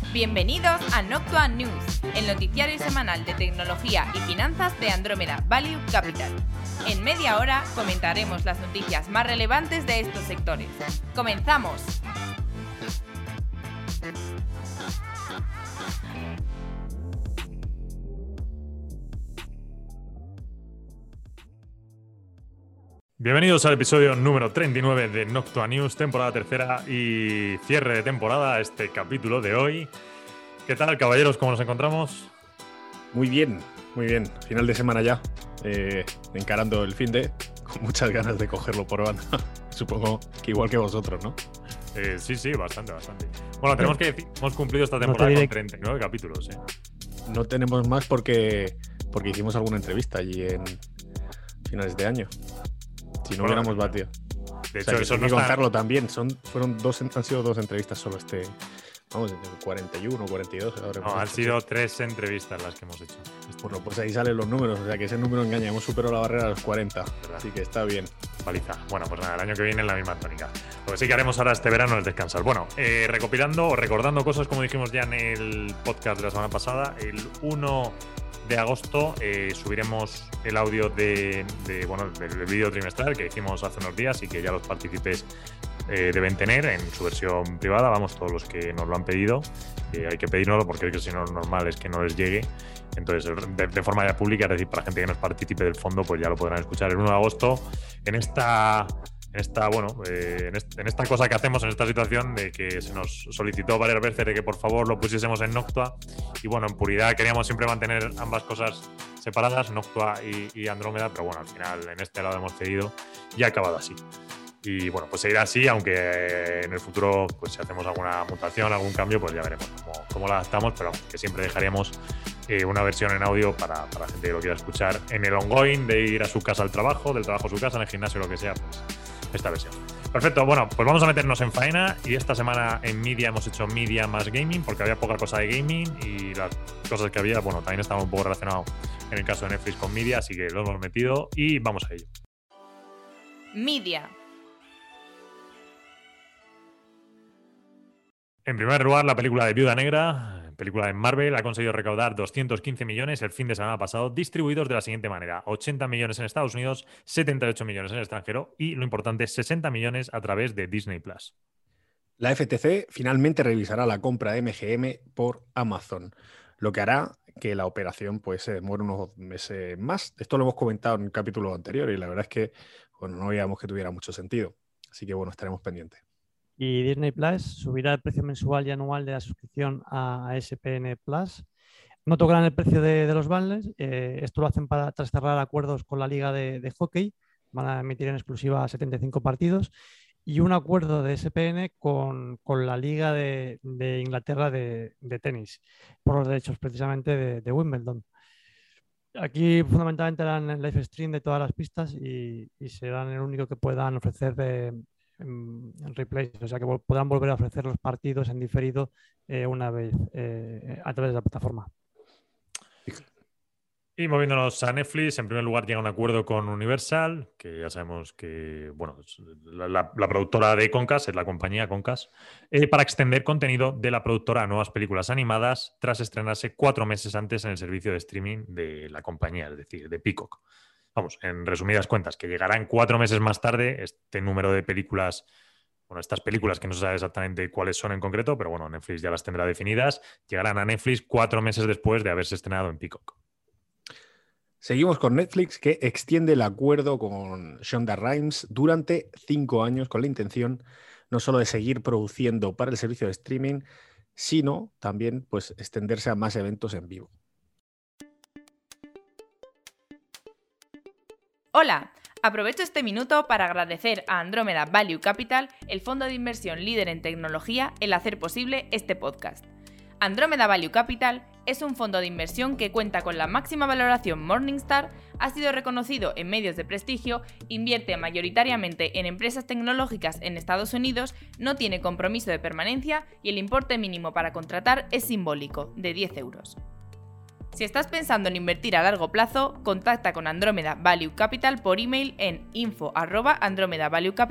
Bienvenidos a Noctua News, el noticiario semanal de tecnología y finanzas de Andromeda Value Capital. En media hora comentaremos las noticias más relevantes de estos sectores. ¡Comenzamos! Bienvenidos al episodio número 39 de Noctua News, temporada tercera y cierre de temporada, este capítulo de hoy. ¿Qué tal, caballeros? ¿Cómo nos encontramos? Muy bien, muy bien. Final de semana ya, encarando el finde, con muchas ganas de cogerlo por banda. Supongo que igual que vosotros, ¿no? Sí, bastante. Bueno, tenemos que decir, hemos cumplido esta temporada con 39 capítulos. No tenemos más porque hicimos alguna entrevista allí en finales de año. Si no hubiéramos batido. De hecho, eso hay que contarlo también. Han sido dos entrevistas solo Vamos, 41, 42. Han sido 3 entrevistas las que hemos hecho. Bueno, pues ahí salen los números. O sea que ese número engaña. Hemos superado la barrera de los 40. ¿Verdad? Así que está bien. Paliza. Bueno, pues nada, el año que viene en la misma tónica. Lo que sí que haremos ahora este verano es descansar. Bueno, recopilando o recordando cosas, como dijimos ya en el podcast de la semana pasada, el 1 de agosto subiremos el audio del vídeo trimestral que hicimos hace unos días y que ya los partícipes deben tener en su versión privada. Vamos, todos los que nos lo han pedido, hay que pedírnoslo porque es que si no, lo normal es que no les llegue. Entonces, de forma ya pública, es decir, para la gente que no es partícipe del fondo, pues ya lo podrán escuchar el 1 de agosto en esta cosa que hacemos, en esta situación de que se nos solicitó varias veces de que por favor lo pusiésemos en Noctua, y bueno, en puridad queríamos siempre mantener ambas cosas separadas, Noctua y Andrómeda, pero bueno, al final en este lado hemos cedido y ha acabado así. Y bueno, pues seguirá así, aunque en el futuro, pues si hacemos alguna mutación, algún cambio, pues ya veremos cómo la adaptamos, pero que siempre dejaríamos una versión en audio para la gente que lo quiera escuchar en el ongoing, de ir a su casa al trabajo, del trabajo a su casa, en el gimnasio, lo que sea, pues esta versión. Perfecto, bueno, pues vamos a meternos en faena, y esta semana en Media hemos hecho Media más Gaming, porque había poca cosa de gaming y las cosas que había, bueno, también estaba un poco relacionado en el caso de Netflix con Media, así que lo hemos metido y vamos a ello. Media. En primer lugar, la película de Viuda Negra, película de Marvel, ha conseguido recaudar 215 millones el fin de semana pasado, distribuidos de la siguiente manera: 80 millones en Estados Unidos, 78 millones en el extranjero y, lo importante, 60 millones a través de Disney+. La FTC finalmente revisará la compra de MGM por Amazon, lo que hará que la operación pues se demore unos meses más. Esto lo hemos comentado en el capítulo anterior y la verdad es que no veíamos que tuviera mucho sentido. Así que bueno, estaremos pendientes. Y Disney Plus subirá el precio mensual y anual de la suscripción a SPN Plus. No tocarán el precio de los bundles. Esto lo hacen tras cerrar acuerdos con la Liga de Hockey. Van a emitir en exclusiva 75 partidos. Y un acuerdo de SPN con la Liga de Inglaterra de tenis, por los derechos precisamente de Wimbledon. Aquí fundamentalmente harán el live stream de todas las pistas y serán el único que puedan ofrecer en replay, o sea que podrán volver a ofrecer los partidos en diferido una vez a través de la plataforma. Y moviéndonos a Netflix, en primer lugar llega un acuerdo con Universal, que ya sabemos que la productora de Comcast, es la compañía Comcast, para extender contenido de la productora a nuevas películas animadas tras estrenarse 4 meses antes en el servicio de streaming de la compañía, es decir, de Peacock. Vamos, en resumidas cuentas, que llegarán 4 meses más tarde este número de películas, estas películas que no se sabe exactamente cuáles son en concreto, pero bueno, Netflix ya las tendrá definidas, llegarán a Netflix 4 meses después de haberse estrenado en Peacock. Seguimos con Netflix, que extiende el acuerdo con Shonda Rhimes durante 5 años con la intención no solo de seguir produciendo para el servicio de streaming, sino también pues extenderse a más eventos en vivo. Hola, aprovecho este minuto para agradecer a Andromeda Value Capital, el fondo de inversión líder en tecnología, el hacer posible este podcast. Andromeda Value Capital es un fondo de inversión que cuenta con la máxima valoración Morningstar, ha sido reconocido en medios de prestigio, invierte mayoritariamente en empresas tecnológicas en Estados Unidos, no tiene compromiso de permanencia y el importe mínimo para contratar es simbólico, de 10 euros. Si estás pensando en invertir a largo plazo, contacta con Andromeda Value Capital por email en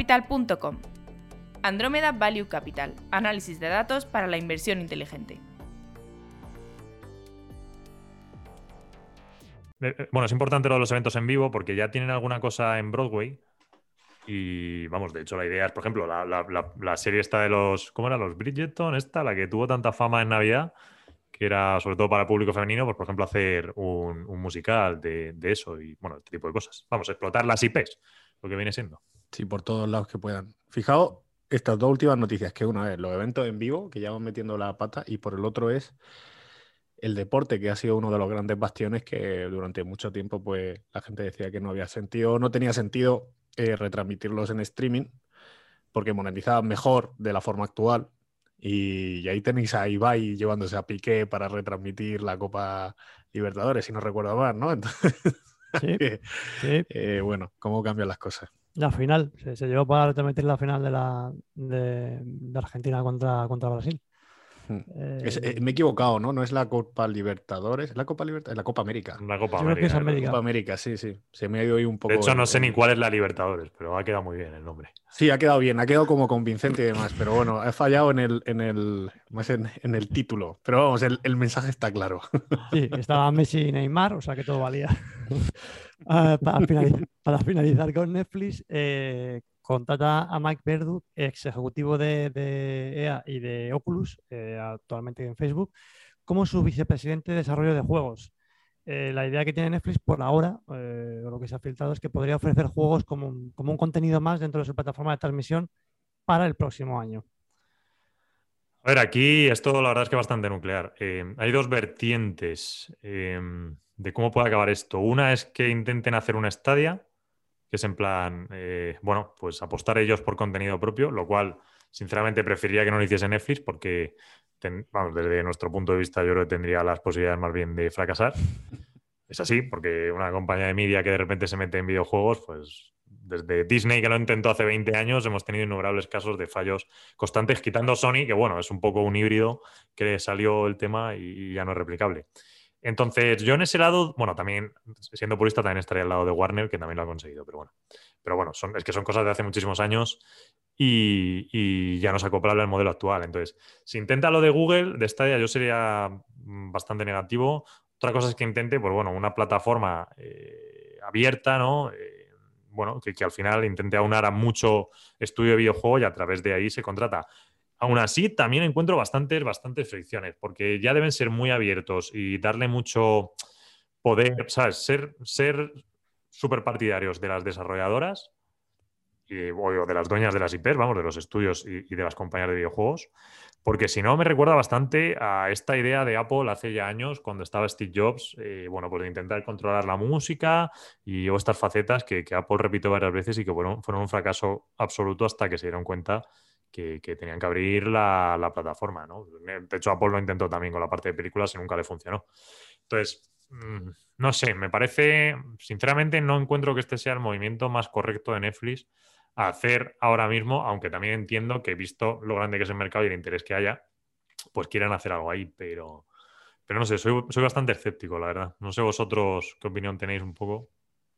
info@andromedavaluecapital.com. Andromeda Value Capital, análisis de datos para la inversión inteligente. Bueno, es importante lo de los eventos en vivo porque ya tienen alguna cosa en Broadway. Y vamos, de hecho, la idea es, por ejemplo, la serie esta de los. ¿Cómo era? Los Bridgerton, esta, la que tuvo tanta fama en Navidad, que era sobre todo para el público femenino, pues por ejemplo, hacer un musical de eso y bueno, este tipo de cosas. Vamos, explotar las IPs, lo que viene siendo. Sí, por todos lados que puedan. Fijaos, estas dos últimas noticias, que una es los eventos en vivo, que ya van metiendo la pata, y por el otro es el deporte, que ha sido uno de los grandes bastiones que durante mucho tiempo pues la gente decía que no había sentido, no tenía sentido retransmitirlos en streaming, porque monetizaban mejor de la forma actual. Y ahí tenéis a Ibai llevándose a Piqué para retransmitir la Copa Libertadores, si no recuerdo mal, ¿no? Entonces, Sí, sí. bueno, cómo cambian las cosas. La final, se llevó para retransmitir la final de Argentina contra Brasil. Me he equivocado, ¿no? No es la Copa Libertadores, es la Copa Libertadores, es la Copa América. La Copa Yo creo que es América. América. Copa América, sí, sí. Se me ha ido ahí un poco. De hecho, no sé ni cuál es la Libertadores, pero ha quedado muy bien el nombre. Sí, ha quedado bien, ha quedado como convincente y demás, pero bueno, he fallado en el título. Pero vamos, el mensaje está claro. Sí, estaba Messi y Neymar, o sea que todo valía. Para finalizar con Netflix, contrata a Mike Verdu, ex ejecutivo de EA y de Oculus, actualmente en Facebook, como su vicepresidente de desarrollo de juegos. La idea que tiene Netflix por ahora, lo que se ha filtrado, es que podría ofrecer juegos como un contenido más dentro de su plataforma de transmisión para el próximo año. A ver, aquí esto la verdad es que es bastante nuclear. Hay dos vertientes de cómo puede acabar esto. Una es que intenten hacer una Stadia, que es en plan, bueno, pues apostar ellos por contenido propio, lo cual sinceramente preferiría que no lo hiciese Netflix porque, vamos, desde nuestro punto de vista yo creo que tendría las posibilidades más bien de fracasar. Es así, porque una compañía de media que de repente se mete en videojuegos, pues desde Disney, que lo intentó hace 20 años, hemos tenido innumerables casos de fallos constantes, quitando Sony, que bueno, es un poco un híbrido que salió el tema y ya no es replicable. Entonces, yo en ese lado, bueno, también, siendo purista, también estaría al lado de Warner, que también lo ha conseguido, pero bueno. Pero bueno, es que son cosas de hace muchísimos años y ya no es acoplable al modelo actual. Entonces, si intenta lo de Google, de Stadia, yo sería bastante negativo. Otra cosa es que intente, pues bueno, una plataforma abierta, ¿no? Bueno, que al final intente aunar a mucho estudio de videojuego y a través de ahí se contrata. Aún así, también encuentro bastantes fricciones, porque ya deben ser muy abiertos y darle mucho poder, ¿sabes? Ser súper partidarios de las desarrolladoras o de las dueñas de las IPs, vamos, de los estudios y de las compañías de videojuegos, porque si no me recuerda bastante a esta idea de Apple hace ya años, cuando estaba Steve Jobs, bueno, pues de intentar controlar la música y estas facetas que Apple repitió varias veces y que fueron un fracaso absoluto hasta que se dieron cuenta que tenían que abrir la plataforma, ¿no? De hecho, Apple lo intentó también con la parte de películas y nunca le funcionó. Entonces, no sé, me parece, sinceramente, no encuentro que este sea el movimiento más correcto de Netflix a hacer ahora mismo, aunque también entiendo que visto lo grande que es el mercado y el interés que haya, pues quieran hacer algo ahí, pero no sé, soy bastante escéptico, la verdad. No sé vosotros qué opinión tenéis un poco.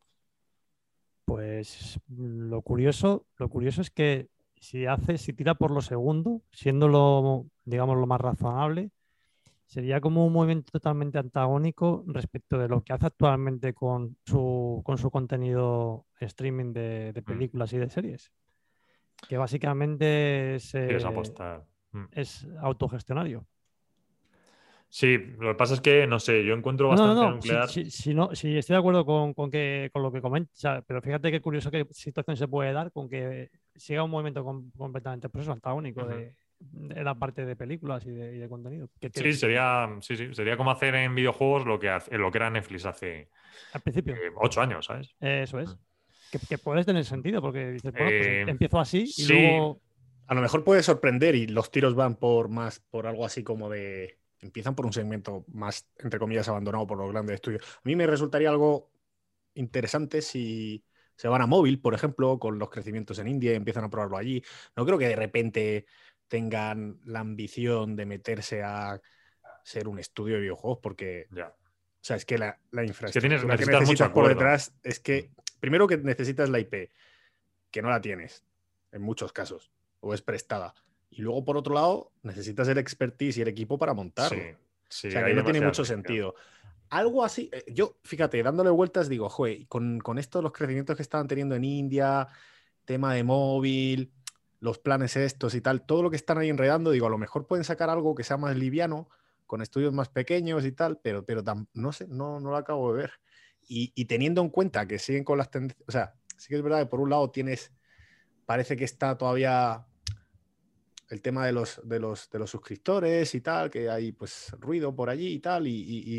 Pues lo curioso es que si tira por lo segundo, siendo digamos, lo más razonable, sería como un movimiento totalmente antagónico respecto de lo que hace actualmente con su contenido streaming de películas y de series, que básicamente Quieres apostar. es autogestionario. Sí, lo que pasa es que, no sé, yo encuentro bastante No. nuclear. Sí, estoy de acuerdo con lo que comentas, o sea, pero fíjate qué curioso qué situación se puede dar con que siga un movimiento completamente pues eso, antagónico de la parte de películas y de contenido. Sí, sería como hacer en videojuegos lo que era Netflix hace Al principio. 8 años, ¿sabes? Eso es. Que puedes tener sentido, porque dices, bueno, pues empiezo así y sí. luego. A lo mejor puede sorprender y los tiros van por algo así como de. Empiezan por un segmento más, entre comillas, abandonado por los grandes estudios. A mí me resultaría algo interesante si se van a móvil, por ejemplo, con los crecimientos en India y empiezan a probarlo allí. No creo que de repente tengan la ambición de meterse a ser un estudio de videojuegos, porque ya. O sea, es que la infraestructura es que que necesitas mucho por acuerdo. detrás es que, primero que necesitas la IP, que no la tienes en muchos casos, o es prestada. Y luego, por otro lado, necesitas el expertise y el equipo para montarlo. Sí, o sea, que hay no tiene demasiada mucho fricción. sentido. algo así. Yo, fíjate, dándole vueltas, digo, joder, con estos los crecimientos que estaban teniendo en India, tema de móvil, los planes estos y tal, todo lo que están ahí enredando, digo, a lo mejor pueden sacar algo que sea más liviano, con estudios más pequeños y tal, pero no sé, no lo acabo de ver. Y teniendo en cuenta que siguen con las tendencias, o sea, sí que es verdad que por un lado parece que está todavía el tema de los suscriptores y tal, que hay pues ruido por allí y tal,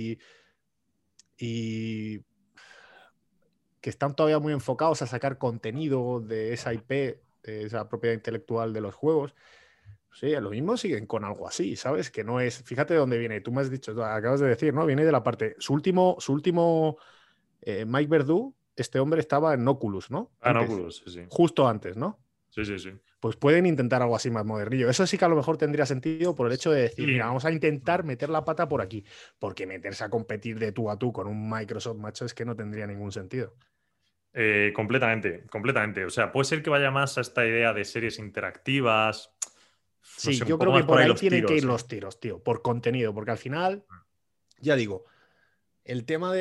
y que están todavía muy enfocados a sacar contenido de esa IP, de esa propiedad intelectual de los juegos. Sí, lo mismo siguen con algo así, ¿sabes? Que no es. Fíjate de dónde viene. Tú me has dicho, acabas de decir, ¿no? Viene de la parte. Su último Mike Verdu, este hombre estaba en Oculus, ¿no? Ah, no, Antes. Oculus, sí, sí. Justo antes, ¿no? Sí, sí, sí. Pues pueden intentar algo así más modernillo. Eso sí que a lo mejor tendría sentido por el hecho de decir, Sí. mira, vamos a intentar meter la pata por aquí. Porque meterse a competir de tú a tú con un Microsoft, macho, es que no tendría ningún sentido. Completamente, completamente. O sea, puede ser que vaya más a esta idea de series interactivas. No Sí, sé, un yo poco creo que más por por ahí ahí los tienen que ir tiros. los tiros, tío, por contenido, porque al final, ya digo, el tema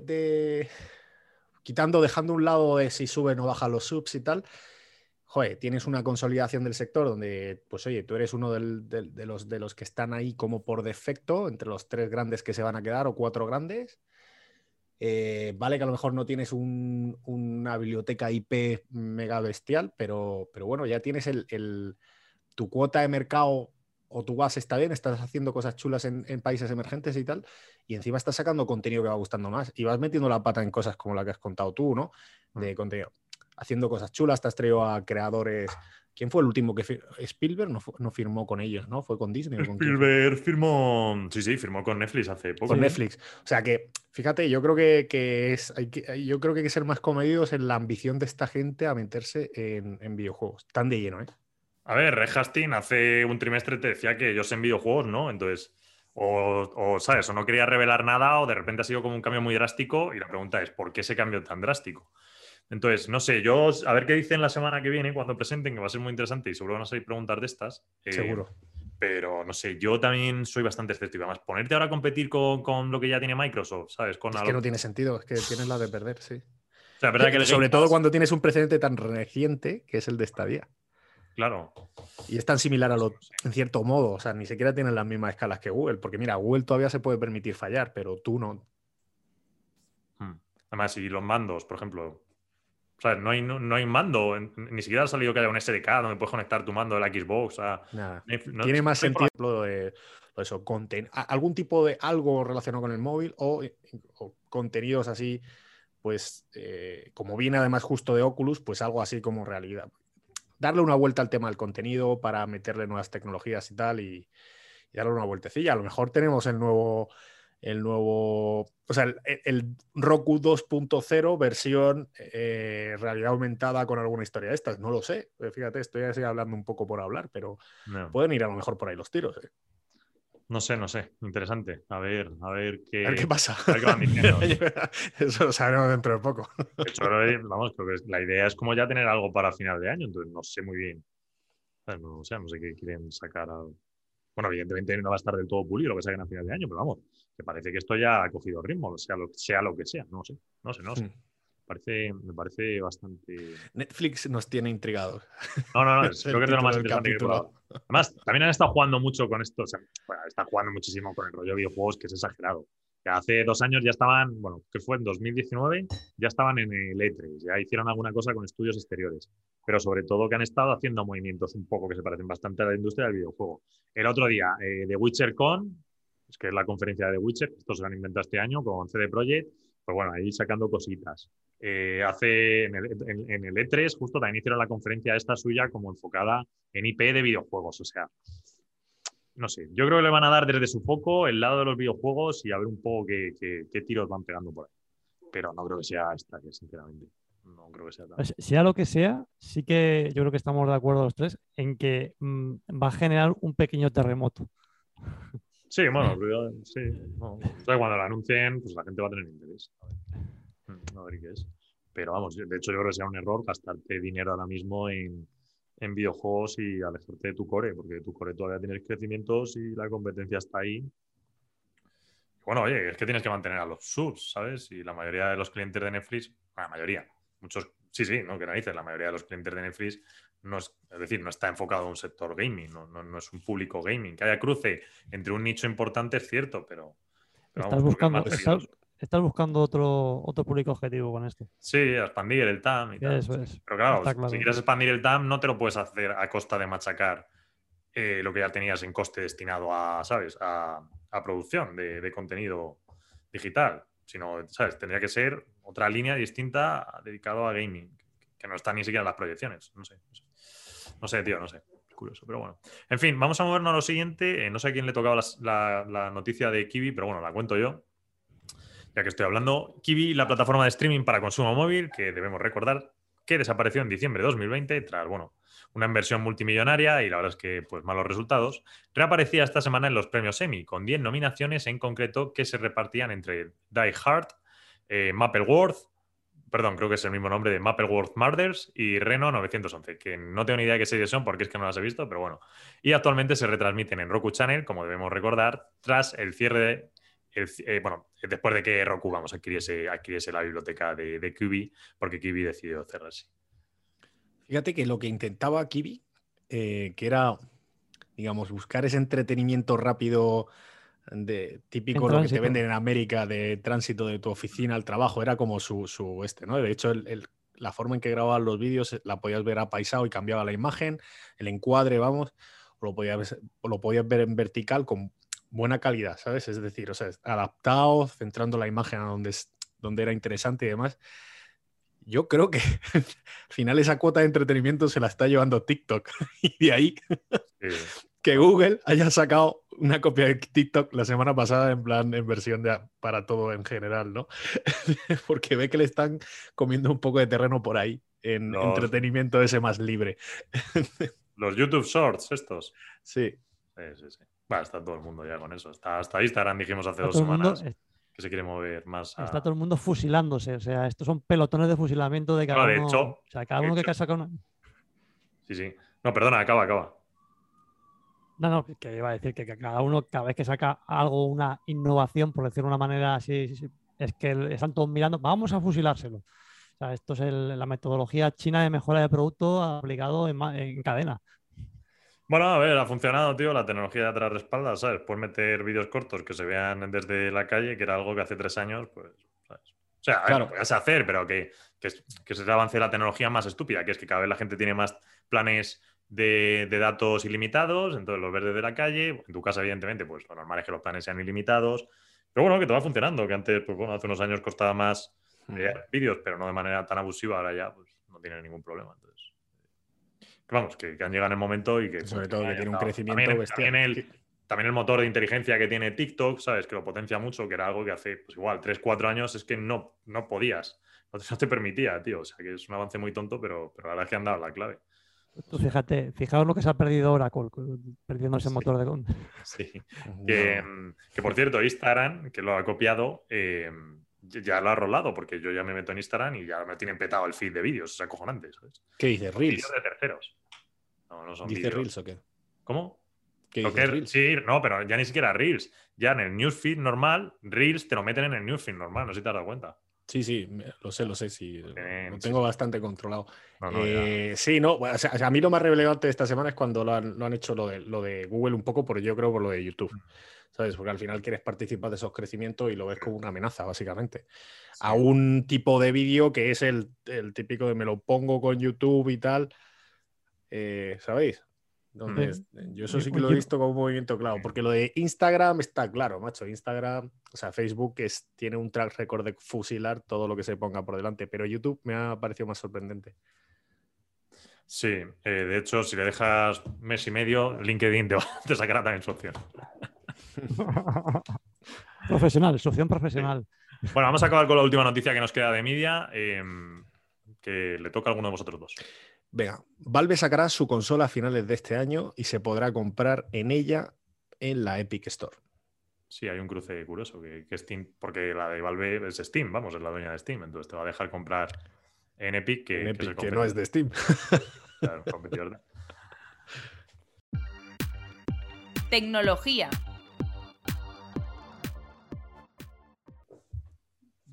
dejando a un lado de si suben o bajan los subs y tal, joder, tienes una consolidación del sector donde, pues oye, tú eres uno de los que están ahí como por defecto, entre los 3 grandes que se van a quedar o 4 grandes. Vale que a lo mejor no tienes una biblioteca IP mega bestial, pero bueno, ya tienes tu cuota de mercado o tu base está bien, estás haciendo cosas chulas en países emergentes y tal, y encima estás sacando contenido que va gustando más y vas metiendo la pata en cosas como la que has contado tú, ¿no? De contenido. Haciendo cosas chulas, te has traído a creadores. ¿Quién fue el último que Spielberg no firmó con ellos, ¿no? ¿Fue con Disney o con quién fue? Spielberg firmó. Sí, sí, firmó con Netflix hace poco. Con Netflix. O sea que, fíjate, yo creo yo creo que hay que ser más comedidos en la ambición de esta gente a meterse en videojuegos. Tan de lleno, ¿eh? A ver, Red Hastings hace un trimestre te decía que ellos en videojuegos, ¿no? Entonces, ¿sabes? O no quería revelar nada o de repente ha sido como un cambio muy drástico y la pregunta es, ¿por qué ese cambio tan drástico? Entonces, no sé, yo a ver qué dicen la semana que viene cuando presenten, que va a ser muy interesante y seguro van a salir preguntas de estas. Seguro. Pero no sé, yo también soy bastante escéptico. Además, ponerte ahora a competir con lo que ya tiene Microsoft, ¿sabes? Es que no tiene sentido, es que tienes la de perder, sí. O sea, es verdad que el Game Sobre todo Pass, cuando tienes un precedente tan reciente que es el de Stadia. claro. Y es tan similar No sé. en cierto modo, o sea, ni siquiera tienen las mismas escalas que Google, porque mira, Google todavía se puede permitir fallar, pero tú no. Además, y los mandos, por ejemplo. ¿Sabes? No hay mando, ni siquiera ha salido que haya un SDK donde puedes conectar tu mando de la Xbox. O sea, Nada. es Tiene que más no hay forma. sentido eso, algún tipo de algo relacionado con el móvil o contenidos así, pues como viene además justo de Oculus, pues algo así como realidad. Darle una vuelta al tema del contenido para meterle nuevas tecnologías y tal y darle una vueltecilla. A lo mejor tenemos o sea, el Roku 2.0 versión realidad aumentada con alguna historia de estas. No lo sé. Fíjate, estoy así hablando un poco por hablar, pero No, pueden ir a lo mejor por ahí los tiros. no sé, no sé. Interesante. A ver A ver qué qué, pasa. a ver qué van diciendo. Eso lo sabremos dentro de poco. De hecho, vamos, creo que la idea es como ya tener algo para final de año, entonces no sé muy bien. No sé, no sé qué quieren sacar. Bueno, evidentemente no va a estar del todo pulido lo que saquen a final de año, pero vamos, que parece que esto ya ha cogido ritmo, sea lo que sea. No sé, no sé, no sé. Me parece bastante. Netflix nos tiene intrigados. No, Es creo el que es de lo título más del interesante que hay por ahora. capítulo. Además, también han estado jugando mucho con esto, o sea, bueno, están jugando muchísimo con el rollo de videojuegos, que es exagerado. Que hace 2 años ya estaban, bueno, que fue en 2019, ya estaban en el E3, ya hicieron alguna cosa con estudios exteriores, pero sobre todo que han estado haciendo movimientos un poco que se parecen bastante a la industria del videojuego. El otro día, The Witcher Con, que es la conferencia de The Witcher, esto se lo han inventado este año con CD Projekt, pues bueno, ahí sacando cositas. En el E3 justo también hicieron la conferencia esta suya como enfocada en IP de videojuegos, o sea, no sé, yo creo que le van a dar desde su foco el lado de los videojuegos y a ver un poco qué tiros van pegando por ahí. Pero no creo que sea esta, que sinceramente, no creo que sea tan. Sea lo que sea, sí que yo creo que estamos de acuerdo los tres en que va a generar un pequeño terremoto. Sí, bueno, sí, no. O sea, cuando lo anuncien, pues la gente va a tener interés. A ver qué es. Pero vamos, de hecho yo creo que será un error gastarte dinero ahora mismo en videojuegos y alejarte de tu core, porque tu core todavía tienes crecimientos y la competencia está ahí. Bueno, oye, es que tienes que mantener a los subs, ¿sabes? Y la mayoría de los clientes de Netflix, la mayoría, muchos, sí, no, que narices, la mayoría de los clientes de Netflix es decir, no está enfocado a un sector gaming, no es un público gaming. Que haya cruce entre un nicho importante es cierto, pero vamos, creo que es más residuoso. Estás buscando otro público objetivo con esto. Sí, a expandir el TAM y tal. Eso es. Pero claro, Está claro. si quieres expandir el TAM, no te lo puedes hacer a costa de machacar lo que ya tenías en coste destinado a, ¿sabes? A producción de contenido digital. Sino, ¿sabes? Tendría que ser otra línea distinta dedicado a gaming, que no está ni siquiera en las proyecciones. No sé, tío, no sé. Curioso, pero bueno. En fin, vamos a movernos a lo siguiente. No sé a quién le tocaba la noticia de Quibi, pero bueno, la cuento yo. Ya que estoy hablando, Quibi, la plataforma de streaming para consumo móvil, que debemos recordar que desapareció en diciembre de 2020 tras, bueno, una inversión multimillonaria y la verdad es que, pues, malos resultados, reaparecía esta semana en los premios Emmy, con 10 nominaciones en concreto que se repartían entre Die Hard, Mapleworth, perdón, creo que es el mismo nombre de Mapleworth Murders y Reno 911, que no tengo ni idea de qué series son porque es que no las he visto, pero bueno. Y actualmente se retransmiten en Roku Channel, como debemos recordar, tras el cierre después de que Roku, vamos, adquiriese la biblioteca de Quibi, porque Quibi decidió cerrarse. Fíjate que lo que intentaba Quibi, que era, digamos, buscar ese entretenimiento rápido típico lo que te venden en América de tránsito de tu oficina al trabajo, era como su ¿no? De hecho, la forma en que grababan los vídeos la podías ver apaisado y cambiaba la imagen, el encuadre, vamos, o lo podías ver en vertical con buena calidad, ¿sabes? Es decir, o sea, adaptado, centrando la imagen a donde era interesante y demás. Yo creo que al final esa cuota de entretenimiento se la está llevando TikTok. Y de ahí que Google haya sacado una copia de TikTok la semana pasada en plan en versión para todo en general, ¿no? Porque ve que le están comiendo un poco de terreno por ahí en entretenimiento ese más libre. Los YouTube Shorts estos. Sí. Sí. Bueno, está todo el mundo ya con eso. Hasta Instagram dijimos hace 2 semanas que se quiere mover más a... Está todo el mundo fusilándose. O sea, estos son pelotones de fusilamiento de cada uno. Hecho, o sea, cada uno que saca una... Sí. No, perdona, acaba. No, que iba a decir que cada uno, cada vez que saca algo, una innovación, por decirlo de una manera así, es que están todos mirando, vamos a fusilárselo. O sea, esto es la metodología china de mejora de producto aplicado en cadena. Bueno, a ver, ha funcionado, tío, la tecnología de atrás respalda, ¿sabes? Puedes meter vídeos cortos que se vean desde la calle, que era algo que hace 3 años, pues, ¿sabes? O sea, claro, lo podías hacer, pero que es el avance de la tecnología más estúpida, que es que cada vez la gente tiene más planes de datos ilimitados, entonces los ves desde la calle. En tu casa, evidentemente, pues lo normal es que los planes sean ilimitados, pero bueno, que te va funcionando, que antes, pues bueno, hace unos años costaba más vídeos, pero no de manera tan abusiva, ahora ya pues no tiene ningún problema, entonces... Vamos, que han llegado en el momento y que... Sobre todo que tiene un crecimiento bestial. También el motor de inteligencia que tiene TikTok, ¿sabes? Que lo potencia mucho, que era algo que hace, pues igual, 3-4 años es que no podías. No te permitía, tío. O sea, que es un avance muy tonto, pero la verdad es que han dado la clave. Tú fijaos lo que se ha perdido Oracle, perdiendo ese motor de... Sí. Que por cierto, Instagram, que lo ha copiado... ya lo ha rolado, porque yo ya me meto en Instagram y ya me tienen petado el feed de vídeos, es acojonante, ¿sabes? ¿Qué dices? ¿Reels? Vídeos de terceros. No son ¿Dice vídeos. Reels o qué? ¿Cómo? ¿Qué dice Reels? Sí, no, pero ya ni siquiera Reels. Ya en el newsfeed normal, Reels te lo meten en el newsfeed normal, no sé si te has dado cuenta. Sí, lo sé, sí. Lo tengo sí. bastante controlado. Ya. Sí, no, o sea, a mí lo más relevante de esta semana es cuando lo han hecho lo de Google un poco, pero yo creo por lo de YouTube. ¿Sabes? Porque al final quieres participar de esos crecimientos y lo ves como una amenaza, básicamente. Sí. A un tipo de vídeo que es el típico de me lo pongo con YouTube y tal. ¿Sabéis? Donde yo eso sí que lo he visto como un movimiento claro. Porque lo de Instagram está claro, macho. Instagram, o sea, Facebook tiene un track record de fusilar todo lo que se ponga por delante. Pero YouTube me ha parecido más sorprendente. Sí, de hecho, si le dejas mes y medio, LinkedIn te sacará también su opción. Su opción profesional. Sí. Bueno, vamos a acabar con la última noticia que nos queda de media, que le toca a alguno de vosotros dos. Venga, Valve sacará su consola a finales de este año y se podrá comprar en ella en la Epic Store. Sí, hay un cruce curioso, que Steam, porque la de Valve es Steam, vamos, es la dueña de Steam, entonces te va a dejar comprar en Epic, que no es de Steam. Claro, competidor. Tecnología.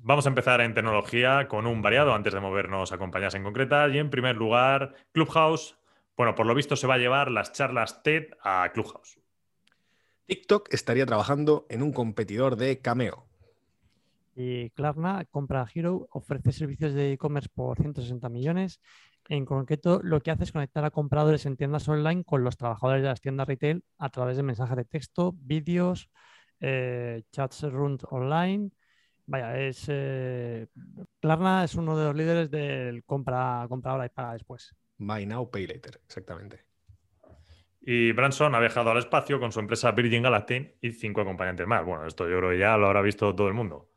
Vamos a empezar en tecnología con un variado antes de movernos a compañías en concretas. Y en primer lugar, Clubhouse. Bueno, por lo visto se va a llevar las charlas TED a Clubhouse. TikTok estaría trabajando en un competidor de Cameo. Y Klarna compra Hero, ofrece servicios de e-commerce por 160 millones. En concreto, lo que hace es conectar a compradores en tiendas online con los trabajadores de las tiendas retail a través de mensajes de texto, vídeos, chats rooms online. Vaya, Klarna es uno de los líderes del compra ahora y paga después. Buy now, pay later, exactamente. Y Branson ha viajado al espacio con su empresa Virgin Galactic y 5 acompañantes más. Bueno, esto yo creo que ya lo habrá visto todo el mundo.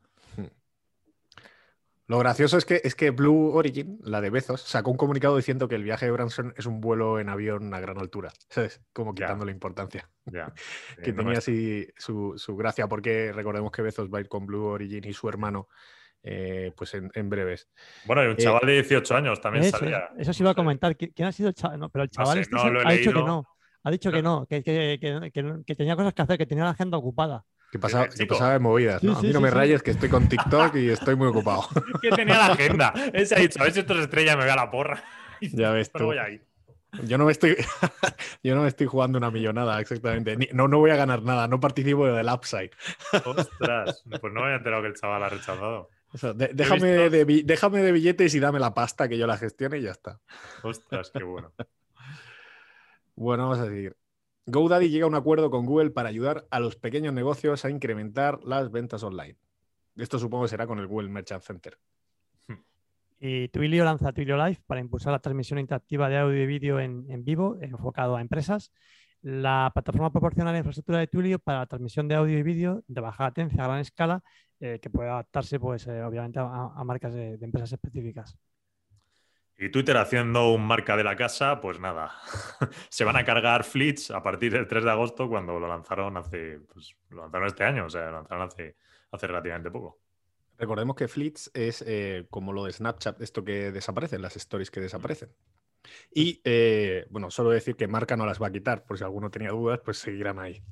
Lo gracioso es que Blue Origin, la de Bezos, sacó un comunicado diciendo que el viaje de Branson es un vuelo en avión a gran altura, ¿sabes? Como quitando la importancia. Ya. Que tenía así su gracia, porque recordemos que Bezos va a ir con Blue Origin y su hermano pues en breves. Bueno, y un chaval de 18 años también salía. Eso sí iba a comentar. ¿Quién ha sido el chaval? No, pero el chaval No lo he ha dicho leído. que no. Ha dicho que no, que tenía cosas que hacer, que tenía la agenda ocupada. Que pasaba de movidas, ¿no? Sí, A mí no me rayes, que estoy con TikTok y estoy muy ocupado. Que tenía la agenda. Él se ha dicho, a ver si esto es estrella, me voy a la porra. Ya ves tú. Voy ahí. Yo no me estoy jugando una millonada, exactamente. No voy a ganar nada, no participo del upside. Ostras, pues no me había enterado que el chaval ha rechazado. O sea, déjame de billetes y dame la pasta que yo la gestione y ya está. Ostras, qué bueno. Bueno, vamos a decir. GoDaddy llega a un acuerdo con Google para ayudar a los pequeños negocios a incrementar las ventas online. Esto supongo que será con el Google Merchant Center. Y Twilio lanza Twilio Live para impulsar la transmisión interactiva de audio y vídeo en vivo, enfocado a empresas. La plataforma proporciona la infraestructura de Twilio para la transmisión de audio y vídeo de baja latencia a gran escala, que puede adaptarse, pues, obviamente, a marcas de empresas específicas. Y Twitter haciendo un marca de la casa, pues nada. Se van a cargar Fleets a partir del 3 de agosto cuando lo lanzaron lo lanzaron este año, o sea, lo lanzaron hace relativamente poco. Recordemos que Fleets es como lo de Snapchat, esto que desaparecen, las stories que desaparecen. Y, bueno, solo decir que Marca no las va a quitar, por si alguno tenía dudas, pues seguirán ahí.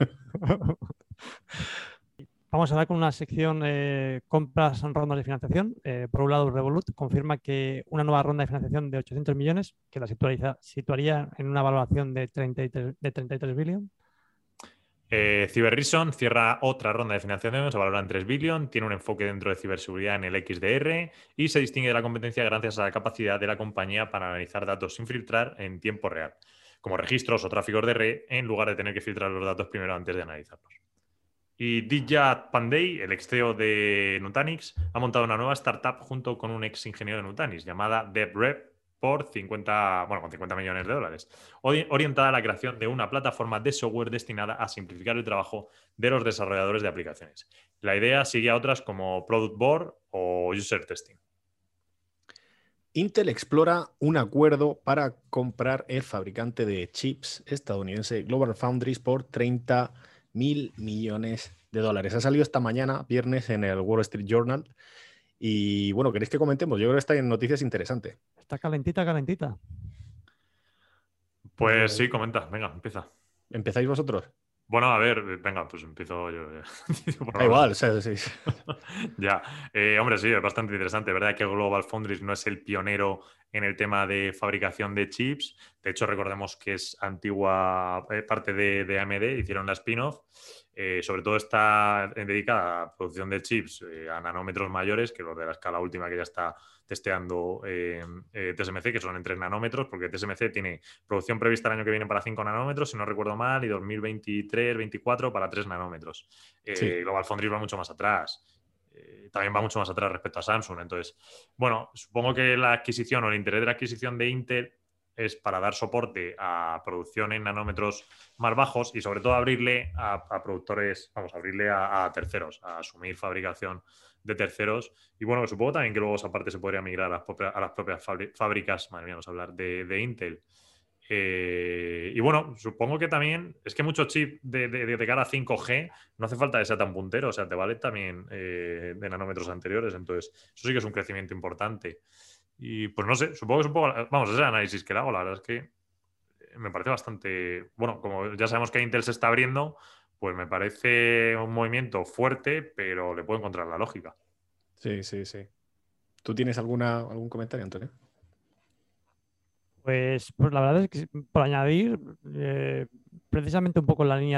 Vamos a dar con una sección compras en rondas de financiación. Por un lado, Revolut confirma que una nueva ronda de financiación de 800 millones, que la situaría en una valoración de 33 billion. CyberReason cierra otra ronda de financiación, se valora en 3 billion, tiene un enfoque dentro de ciberseguridad en el XDR y se distingue de la competencia gracias a la capacidad de la compañía para analizar datos sin filtrar en tiempo real, como registros o tráficos de red, en lugar de tener que filtrar los datos primero antes de analizarlos. Y Dijat Pandey, el ex CEO de Nutanix, ha montado una nueva startup junto con un ex ingeniero de Nutanix llamada DevRep por con 50 millones de dólares, orientada a la creación de una plataforma de software destinada a simplificar el trabajo de los desarrolladores de aplicaciones. La idea sigue a otras como Product Board o User Testing. Intel explora un acuerdo para comprar el fabricante de chips estadounidense GlobalFoundries por 30.000 millones de dólares. Ha salido esta mañana, viernes, en el Wall Street Journal. Y bueno, ¿queréis que comentemos? Yo creo que está en noticias interesante. Está calentita. Pues sí, comenta. Venga, empieza. ¿Empezáis vosotros? Bueno, a ver, venga, pues empiezo yo. Da igual, sí. Ya, hombre, sí, es bastante interesante. ¿Verdad que GlobalFoundries no es el pionero en el tema de fabricación de chips? De hecho, recordemos que es antigua parte de AMD, hicieron la spin-off. Sobre todo está dedicada a producción de chips a nanómetros mayores que los de la escala última que ya está testeando TSMC, que son en 3 nanómetros, porque TSMC tiene producción prevista el año que viene para 5 nanómetros, si no recuerdo mal, y 2023-2024 para 3 nanómetros. Sí. GlobalFoundries va mucho más atrás. También va mucho más atrás respecto a Samsung. Entonces, bueno, supongo que la adquisición o el interés de la adquisición de Intel es para dar soporte a producción en nanómetros más bajos y sobre todo abrirle a productores, abrirle a terceros, a asumir fabricación de terceros. Y bueno, supongo también que luego esa parte se podría migrar a las propias fábricas, madre mía, vamos a hablar de Intel. Y bueno, supongo que también es que mucho chip de cara a 5G no hace falta que sea tan puntero, o sea, te vale también de nanómetros anteriores, entonces eso sí que es un crecimiento importante. Y pues no sé, supongo que es un poco, vamos, ese análisis que le hago, la verdad es que me parece bastante, bueno, como ya sabemos que Intel se está abriendo, pues me parece un movimiento fuerte, pero le puedo encontrar la lógica. Sí, sí, sí. ¿Tú tienes algún comentario, Antonio? Pues la verdad es que por añadir, precisamente un poco en la línea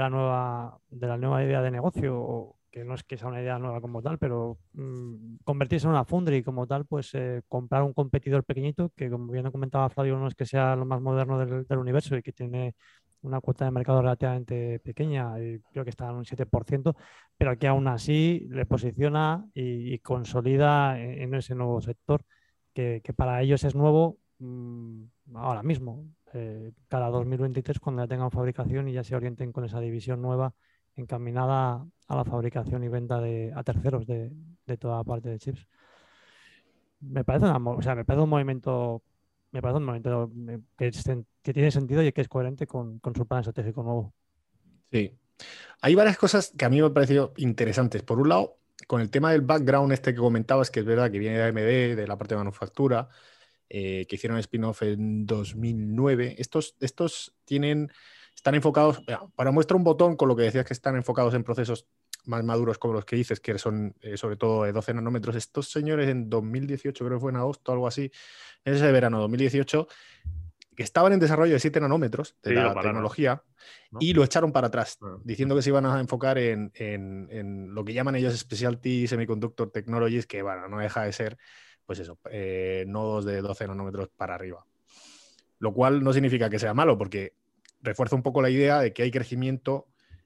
de la nueva idea de negocio, que no es que sea una idea nueva como tal, pero convertirse en una foundry como tal, pues comprar un competidor pequeñito, que como bien comentaba Flavio, no es que sea lo más moderno del universo y que tiene una cuota de mercado relativamente pequeña, y creo que está en un 7%, pero que aún así le posiciona y consolida en ese nuevo sector que para ellos es nuevo ahora mismo, cada 2023, cuando ya tengan fabricación y ya se orienten con esa división nueva encaminada a la fabricación y venta a terceros de toda parte de chips. Me parece, o sea, me parece un movimiento que tiene sentido y que es coherente con su plan estratégico nuevo. Sí. Hay varias cosas que a mí me han parecido interesantes. Por un lado, con el tema del background este que comentabas, que es verdad que viene de AMD, de la parte de manufactura, que hicieron spin-off en 2009. Estos están enfocados, para muestra un botón con lo que decías que están enfocados en procesos más maduros como los que dices, que son sobre todo de 12 nanómetros. Estos señores en 2018, creo que fue en agosto o algo así, en ese verano 2018, que estaban en desarrollo de 7 nanómetros de Sí, lo la pararon, tecnología, ¿no? y lo echaron para atrás, Bueno. diciendo que se iban a enfocar en lo que llaman ellos Specialty Semiconductor Technologies, que bueno, no deja de ser, pues eso, nodos de 12 nanómetros para arriba. Lo cual no significa que sea malo, porque refuerza un poco la idea de que hay crecimiento,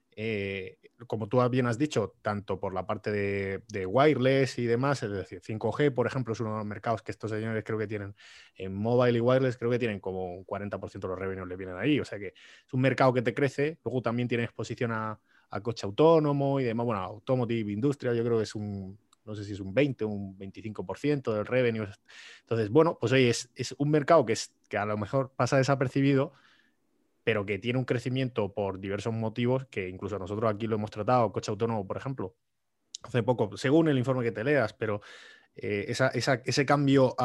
como tú bien has dicho, tanto por la parte de wireless y demás, es decir, 5G, por ejemplo, es uno de los mercados que estos señores creo que tienen en mobile y wireless, creo que tienen como un 40% de los revenues le vienen ahí, o sea que es un mercado que te crece, luego también tiene exposición a coche autónomo y demás, bueno, automotive industria, yo creo que es no sé si es un 20 o un 25% del revenue. Entonces, bueno, pues oye, es un mercado que a lo mejor pasa desapercibido, pero que tiene un crecimiento por diversos motivos que incluso nosotros aquí lo hemos tratado, coche autónomo, por ejemplo, hace poco, según el informe que te leas, pero ese cambio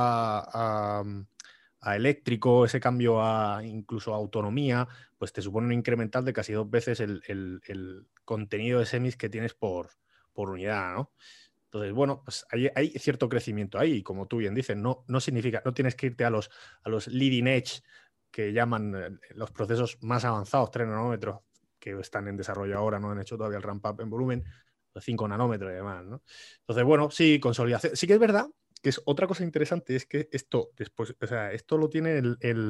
a eléctrico, ese cambio a incluso a autonomía, pues te supone un incremental de casi 2 veces el contenido de semis que tienes por unidad, ¿no? Entonces, bueno, pues hay cierto crecimiento ahí, y como tú bien dices, no significa, no tienes que irte a los leading edge, que llaman los procesos más avanzados, 3 nanómetros, que están en desarrollo ahora, no han hecho todavía el ramp up en volumen, 5 nanómetros y demás, ¿no? Entonces, bueno, sí, consolidación. Sí que es verdad que es otra cosa interesante, es que esto después, o sea, esto lo tiene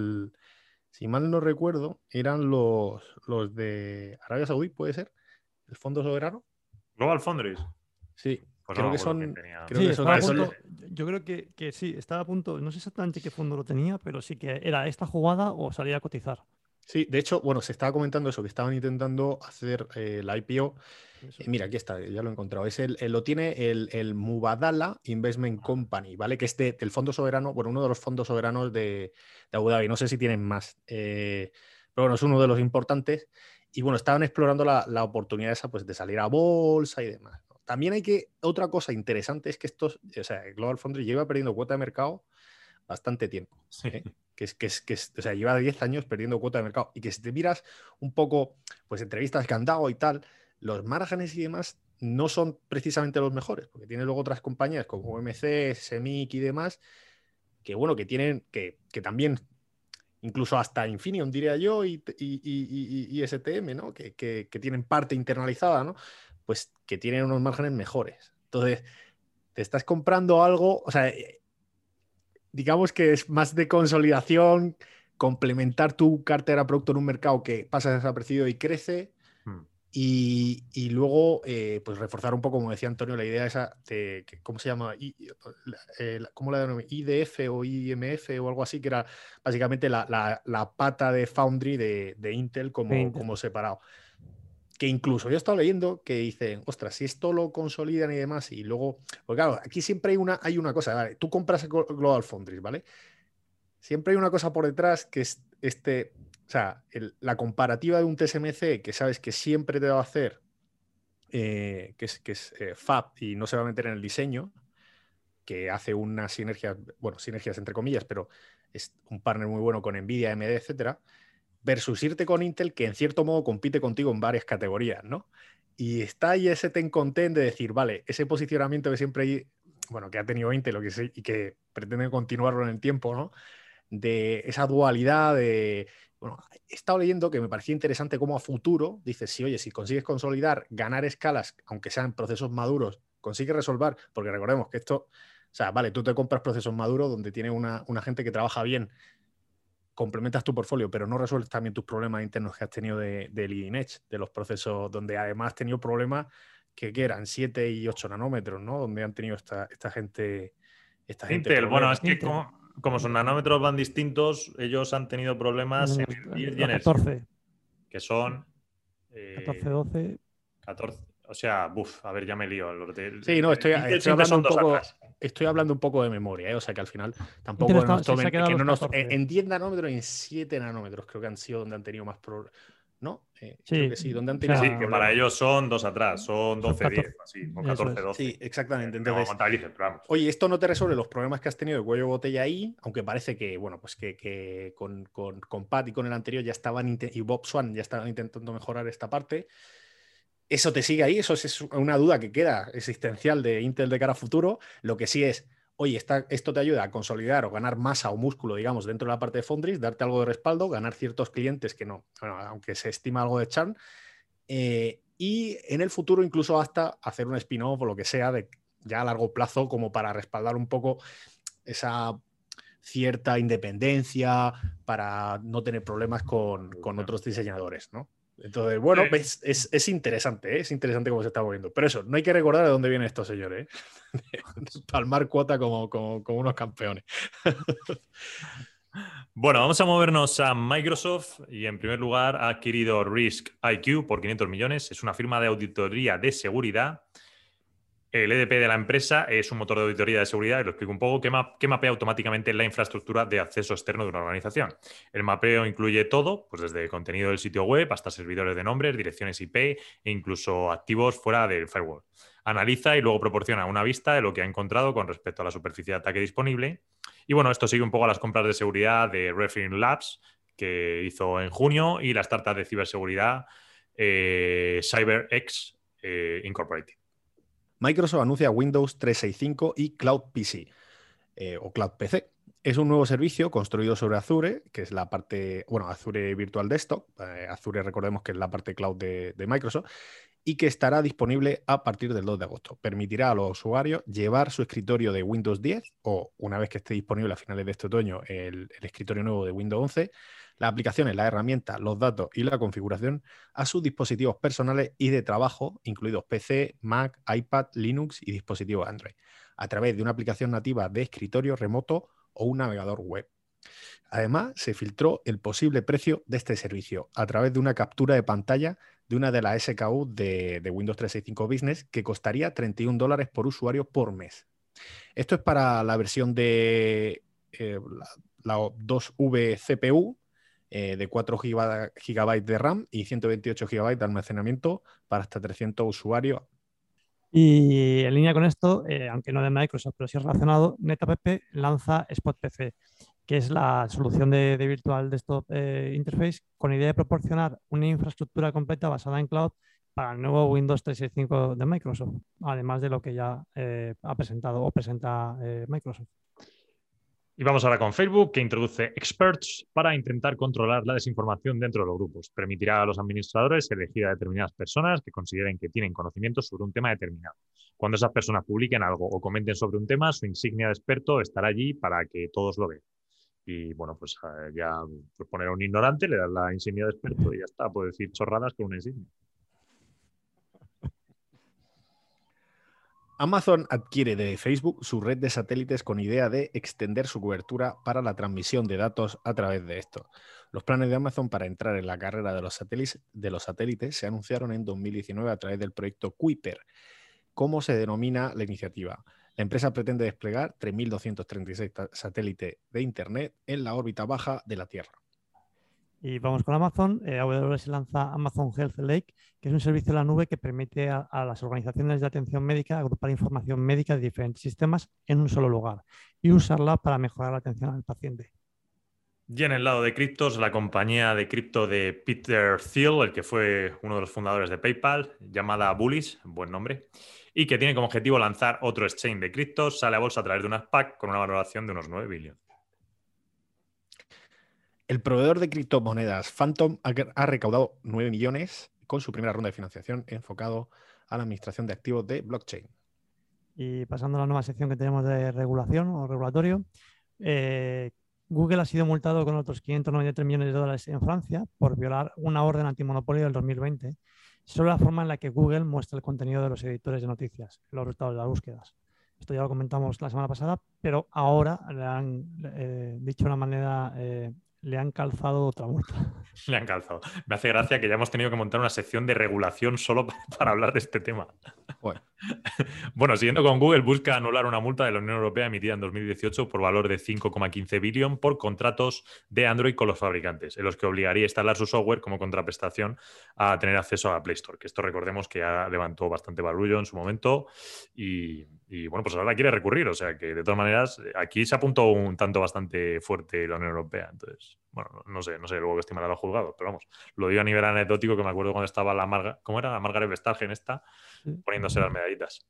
si mal no recuerdo, eran los de Arabia Saudí, ¿puede ser? ¿El Fondo Soberano? Global Foundries. Sí, Pues no creo me que acuerdo quién son. tenía. Creo Sí, que estaba a son punto. Yo creo que sí, estaba a punto. No sé exactamente qué fondo lo tenía, pero sí que era esta jugada o salía a cotizar. Sí, de hecho, bueno, se estaba comentando eso, que estaban intentando hacer la IPO. Eso. Mira, aquí está, ya lo he encontrado. Lo tiene el Mubadala Investment Company, ¿vale? Que es del fondo soberano, bueno, uno de los fondos soberanos de Abu Dhabi. No sé si tienen más, pero bueno, es uno de los importantes. Y bueno, estaban explorando la oportunidad esa, pues, de salir a bolsa y demás, ¿no? También otra cosa interesante es que o sea, Global Foundry lleva perdiendo cuota de mercado bastante tiempo. Sí. O sea, lleva 10 años perdiendo cuota de mercado. Y que si te miras un poco, pues entrevistas que han dado y tal, los márgenes y demás no son precisamente los mejores, porque tiene luego otras compañías como OMC, Semic y demás, que bueno, que tienen, que también, incluso hasta Infineon, diría yo, y STM, ¿no? Que tienen parte internalizada, ¿no? Pues que tienen unos márgenes mejores. Entonces, te estás comprando algo, o sea, digamos que es más de consolidación, complementar tu cartera de producto en un mercado que pasa desapercibido y crece, Hmm. y luego pues reforzar un poco, como decía Antonio, la idea esa de, ¿cómo se llama? ¿Cómo la denominan? IDF o IMF o algo así, que era básicamente la pata de Foundry de Intel como separado. Que incluso yo he estado leyendo que dicen, ostras, si esto lo consolidan y demás, y luego, porque claro, aquí siempre hay una cosa, ¿vale? Tú compras Global Foundries, ¿vale? Siempre hay una cosa por detrás que es o sea, la comparativa de un TSMC que sabes que siempre te va a hacer, que es Fab y no se va a meter en el diseño, que hace unas sinergias, bueno, sinergias entre comillas, pero es un partner muy bueno con Nvidia, AMD, etcétera, versus irte con Intel, que en cierto modo compite contigo en varias categorías, ¿no? Y está ahí ese ten con ten de decir, vale, ese posicionamiento que siempre hay bueno, que ha tenido Intel y que pretende continuarlo en el tiempo, ¿no? De esa dualidad de... Bueno, he estado leyendo que me parecía interesante cómo a futuro, dices, sí, oye, si consigues consolidar, ganar escalas, aunque sean procesos maduros, consigues resolver, porque recordemos que esto, o sea, vale, tú te compras procesos maduros donde tiene una gente que trabaja bien, complementas tu portfolio, pero no resuelves también tus problemas internos que has tenido de leading edge, de los procesos donde además has tenido problemas que eran 7 y 8 nanómetros, ¿no? Donde han tenido esta gente Intel, bueno, problemas. es que como sus nanómetros van distintos, ellos han tenido problemas en el 10 y en el 14. Que son 14, 12. 14. O sea, a ver, ya me lío. Sí, no, estoy siempre hablando son un dos poco. atrás. Estoy hablando un poco de memoria, ¿eh? O sea que al final tampoco Intel nos se ha tomen. quedado Que no los nos, 14. en 10 nanómetros y en 7 nanómetros creo que han sido donde han tenido más problemas. ¿No? Sí, creo que sí, donde han o tenido sea, Sí, más que problemas. para ellos son dos atrás, son Son 12, 10, 14. así, o Eso 14, es. 12. Sí, exactamente. No Entonces, contabilices, pero vamos. oye, esto no te resuelve los problemas que has tenido de cuello de botella ahí, aunque parece que, bueno, pues que con Pat y con el anterior ya estaban, y Bob Swan ya estaban intentando mejorar esta parte. Eso te sigue ahí, eso es una duda que queda existencial de Intel de cara a futuro. Lo que sí es, oye, esto te ayuda a consolidar o ganar masa o músculo, digamos, dentro de la parte de Foundries, darte algo de respaldo, ganar ciertos clientes que no, bueno, aunque se estima algo de churn, y en el futuro incluso hasta hacer un spin-off o lo que sea de ya a largo plazo como para respaldar un poco esa cierta independencia para no tener problemas con otros diseñadores, ¿no? Entonces, bueno, es interesante, ¿eh? Es interesante cómo se está moviendo. Pero eso, no hay que recordar de dónde vienen estos señores, ¿eh? De palmar cuota como unos campeones. Bueno, vamos a movernos a Microsoft y en primer lugar ha adquirido Risk IQ por 500 millones. Es una firma de auditoría de seguridad. El EDP de la empresa es un motor de auditoría de seguridad, y lo explico un poco, que mapea automáticamente la infraestructura de acceso externo de una organización. El mapeo incluye todo, pues desde contenido del sitio web hasta servidores de nombres, direcciones IP e incluso activos fuera del firewall. Analiza y luego proporciona una vista de lo que ha encontrado con respecto a la superficie de ataque disponible. Y bueno, esto sigue un poco a las compras de seguridad de Refin Labs, que hizo en junio, y la startup de ciberseguridad CyberX Incorporated. Microsoft anuncia Windows 365 y Cloud PC o Cloud PC. Es un nuevo servicio construido sobre Azure, que es la parte, bueno, Azure Virtual Desktop. Azure, recordemos que es la parte cloud de Microsoft, y que estará disponible a partir del 2 de agosto. Permitirá a los usuarios llevar su escritorio de Windows 10 o, una vez que esté disponible a finales de este otoño, el escritorio nuevo de Windows 11, las aplicaciones, las herramientas, los datos y la configuración a sus dispositivos personales y de trabajo, incluidos PC, Mac, iPad, Linux y dispositivos Android, a través de una aplicación nativa de escritorio remoto o un navegador web. Además, se filtró el posible precio de este servicio a través de una captura de pantalla de una de las SKU de Windows 365 Business, que costaría $31 por usuario por mes. Esto es para la versión de la 2V CPU de 4 GB de RAM y 128 GB de almacenamiento para hasta 300 usuarios. Y en línea con esto, aunque no de Microsoft, pero sí relacionado, NetApp lanza Spot PC, que es la solución de Virtual Desktop Interface, con idea de proporcionar una infraestructura completa basada en cloud para el nuevo Windows 365 de Microsoft, además de lo que ya ha presentado o presenta Microsoft. Y vamos ahora con Facebook, que introduce Experts para intentar controlar la desinformación dentro de los grupos. Permitirá a los administradores elegir a determinadas personas que consideren que tienen conocimiento sobre un tema determinado. Cuando esas personas publiquen algo o comenten sobre un tema, su insignia de experto estará allí para que todos lo vean. Y bueno, pues ya pues poner a un ignorante, le das la insignia de experto y ya está, puede decir chorradas con una insignia. Amazon adquiere de Facebook su red de satélites con idea de extender su cobertura para la transmisión de datos a través de esto. Los planes de Amazon para entrar en la carrera de los satélites se anunciaron en 2019 a través del proyecto Kuiper. ¿Cómo se denomina la iniciativa? La empresa pretende desplegar 3.236 satélites de Internet en la órbita baja de la Tierra. Y vamos con Amazon. AWS lanza Amazon Health Lake, que es un servicio en la nube que permite a las organizaciones de atención médica agrupar información médica de diferentes sistemas en un solo lugar y usarla para mejorar la atención al paciente. Y en el lado de criptos, la compañía de cripto de Peter Thiel, el que fue uno de los fundadores de PayPal, llamada Bullish, buen nombre, y que tiene como objetivo lanzar otro exchange de criptos, sale a bolsa a través de una SPAC con una valoración de unos 9 billones. El proveedor de criptomonedas Phantom ha recaudado 9 millones con su primera ronda de financiación enfocado a la administración de activos de blockchain. Y pasando a la nueva sección que tenemos de regulación o regulatorio, Google ha sido multado con otros 593 millones de dólares en Francia por violar una orden antimonopolio del 2020 sobre la forma en la que Google muestra el contenido de los editores de noticias, los resultados de las búsquedas. Esto ya lo comentamos la semana pasada, pero ahora le han dicho de una manera, le han calzado otra multa. Le han calzado. Me hace gracia que ya hemos tenido que montar una sección de regulación solo para hablar de este tema. Bueno. Bueno, siguiendo con Google, busca anular una multa de la Unión Europea emitida en 2018 por valor de 5,15 billón por contratos de Android con los fabricantes, en los que obligaría a instalar su software como contraprestación a tener acceso a Play Store. Que esto recordemos que ya levantó bastante barullo en su momento y bueno, pues ahora quiere recurrir. O sea que de todas maneras aquí se apuntó un tanto bastante fuerte la Unión Europea. Entonces, bueno, no sé luego qué estimará los juzgados, pero vamos, lo digo a nivel anecdótico, que me acuerdo cuando estaba la Margaret Vestager poniéndose las medallitas.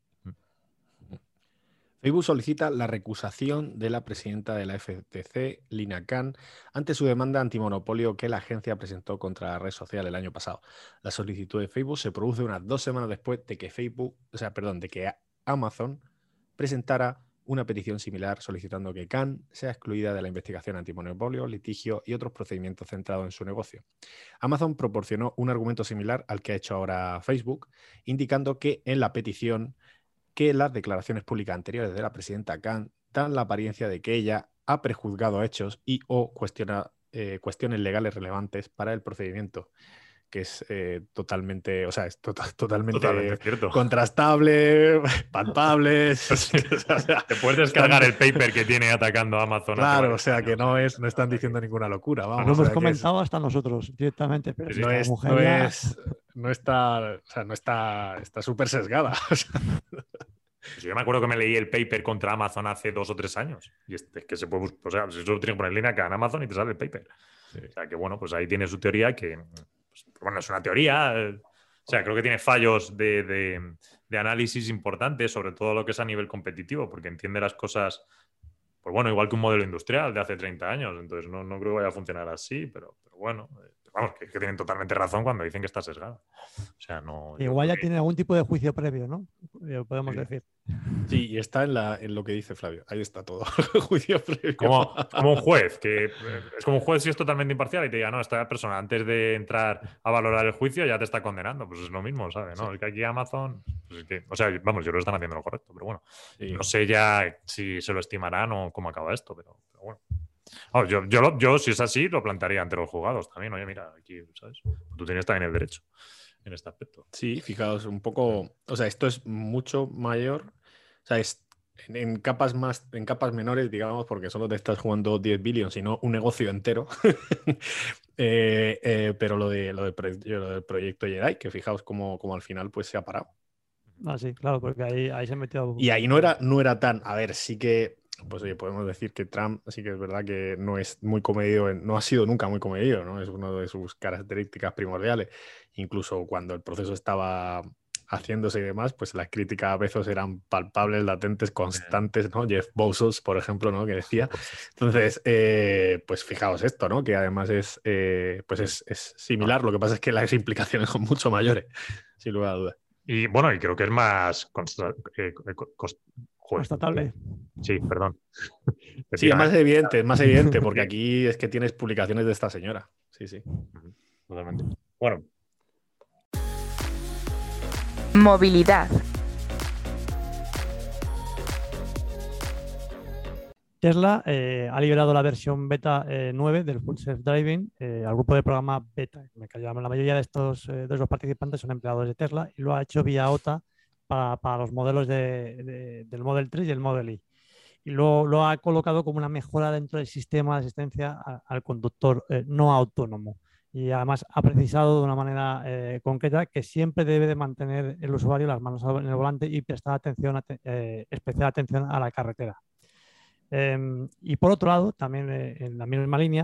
Facebook solicita la recusación de la presidenta de la FTC, Lina Khan, ante su demanda antimonopolio que la agencia presentó contra la red social el año pasado. La solicitud de Facebook se produce unas 2 semanas después de que Amazon presentara una petición similar solicitando que Khan sea excluida de la investigación antimonopolio, litigio y otros procedimientos centrados en su negocio. Amazon proporcionó un argumento similar al que ha hecho ahora Facebook, indicando que en la petición que las declaraciones públicas anteriores de la presidenta Khan dan la apariencia de que ella ha prejuzgado hechos y o cuestiona cuestiones legales relevantes para el procedimiento, que es totalmente, o sea, es totalmente cierto. Contrastable, palpable. Te puedes descargar el paper que tiene atacando a Amazon. Claro, o sea, que no están diciendo ninguna locura. Vamos, lo hemos comentado hasta nosotros directamente, pero está súper sesgada. Pues yo me acuerdo que me leí el paper contra Amazon hace 2 o 3 años. Y es que se puede, o sea, si solo tienes que poner línea acá en Amazon y te sale el paper. Sí. O sea, que bueno, pues ahí tiene su teoría que, pues, bueno, es una teoría. O sea, creo que tiene fallos de análisis importantes, sobre todo lo que es a nivel competitivo, porque entiende las cosas, pues bueno, igual que un modelo industrial de hace 30 años. Entonces no creo que vaya a funcionar así, pero bueno, vamos, que tienen totalmente razón cuando dicen que está sesgada. O sea, no. Igual ya tiene algún tipo de juicio previo, ¿no? Podemos decir. Sí, y está en lo que dice Flavio. Ahí está todo. Juicio previo. Como un juez, que es como un juez si es totalmente imparcial y te diga, no, esta persona antes de entrar a valorar el juicio ya te está condenando. Pues es lo mismo, ¿sabes? ¿No? Sí. Es que aquí Amazon, pues es que, o sea, vamos, yo creo que están haciendo lo correcto, pero bueno, sí. No sé ya si se lo estimarán o cómo acaba esto, pero bueno. Yo, si es así, lo plantearía ante los juzgados también. Oye, mira, aquí, ¿sabes? Tú tienes también el derecho en este aspecto. Sí, fijaos, un poco. O sea, esto es mucho mayor. O sea, es en capas menores, digamos, porque solo te estás jugando 10 billions, sino un negocio entero. Pero lo del proyecto Jedi, que fijaos cómo al final pues se ha parado. Ah, sí, claro, porque ahí se ha metido. Y ahí no era tan. A ver, sí que. Pues oye, podemos decir que Trump sí que es verdad que no es muy comedido, no ha sido nunca muy comedido, ¿no? Es una de sus características primordiales. Incluso cuando el proceso estaba haciéndose y demás, pues las críticas a Bezos eran palpables, latentes, constantes, ¿no? Jeff Bezos, por ejemplo, ¿no? Que decía. Entonces, pues fijaos esto, ¿no? Que además es similar, lo que pasa es que las implicaciones son mucho mayores, sin lugar a dudas. Y bueno, y creo que es más constatable. Sí, perdón. Sí, es más evidente, porque aquí es que tiene explicaciones de esta señora. Sí. Totalmente. Bueno. Movilidad. Tesla ha liberado la versión beta 9 del Full Self Driving al grupo de programa beta. La mayoría de los participantes son empleados de Tesla y lo ha hecho vía OTA para los modelos del Model 3 y el Model Y. Y lo ha colocado como una mejora dentro del sistema de asistencia al conductor no autónomo. Y además ha precisado de una manera concreta que siempre debe de mantener el usuario las manos en el volante y prestar especial atención a la carretera. Y por otro lado, también en la misma línea,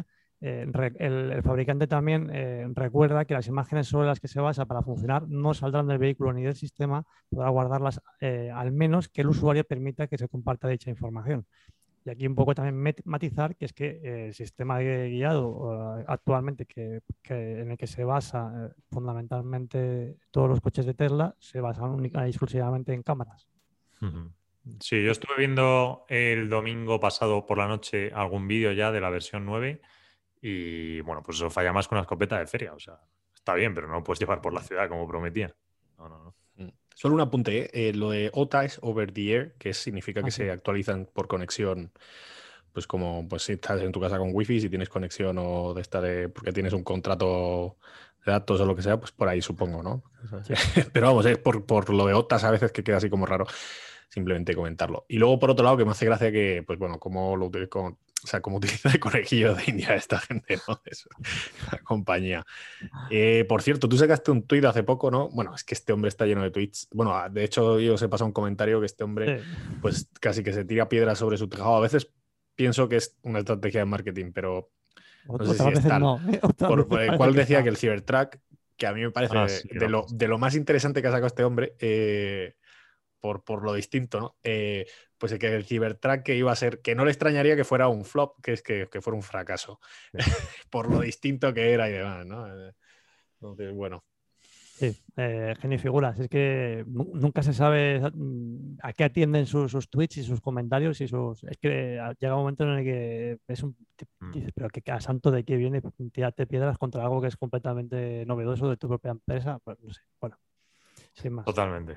el fabricante también recuerda que las imágenes sobre las que se basa para funcionar no saldrán del vehículo ni del sistema, podrá guardarlas al menos que el usuario permita que se comparta dicha información. Y aquí un poco también matizar que es que el sistema de guiado actualmente en el que se basa fundamentalmente todos los coches de Tesla se basan única y exclusivamente en cámaras. Sí, yo estuve viendo el domingo pasado por la noche algún vídeo ya de la versión 9 y bueno, pues eso falla más que una escopeta de feria. O sea, está bien, pero no lo puedes llevar por la ciudad como prometía. No. Solo un apunte, lo de OTA es over the air, que significa que se actualizan por conexión, pues como pues si estás en tu casa con wifi, si tienes conexión o de esta porque tienes un contrato de datos o lo que sea, pues por ahí supongo, ¿no? Sí. Pero vamos, es por lo de OTAs a veces que queda así como raro, simplemente comentarlo. Y luego por otro lado que me hace gracia que, pues bueno, como lo utilizo, o sea, como utiliza de conejillo de India esta gente, ¿no? Es la compañía. Por cierto, tú sacaste un tuit hace poco, ¿no? Bueno, es que este hombre está lleno de tweets. Bueno, de hecho, yo os he pasado un comentario que este hombre, pues casi que se tira piedras sobre su tejado. A veces pienso que es una estrategia de marketing, pero no sé si es tal. Por el cual decía que el Cybertruck, que a mí me parece de lo más interesante que ha sacado este hombre, por lo distinto, ¿no? Pues que el Cybertruck que iba a ser, que no le extrañaría que fuera un flop, que es que fuera un fracaso, por lo distinto que era y demás, ¿no? Entonces, bueno. Sí, genio y figuras. Es que nunca se sabe a qué atienden sus tweets y sus comentarios y es que llega un momento en el que dices, pero que a santo de qué viene tirarte piedras contra algo que es completamente novedoso de tu propia empresa. Pues no sé, bueno, sin más. Totalmente.